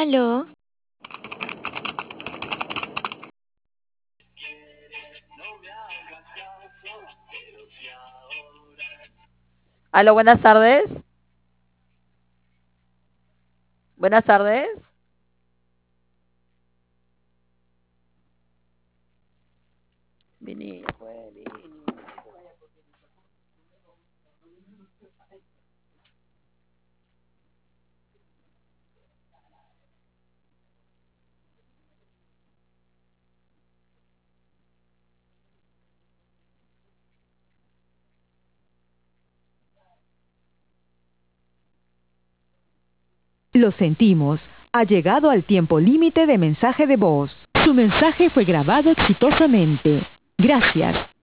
Aló, Aló, buenas tardes. Buenas tardes. Vini, pues, Vini. Lo sentimos, ha llegado al tiempo límite de mensaje de voz. Su mensaje fue grabado exitosamente. Gracias.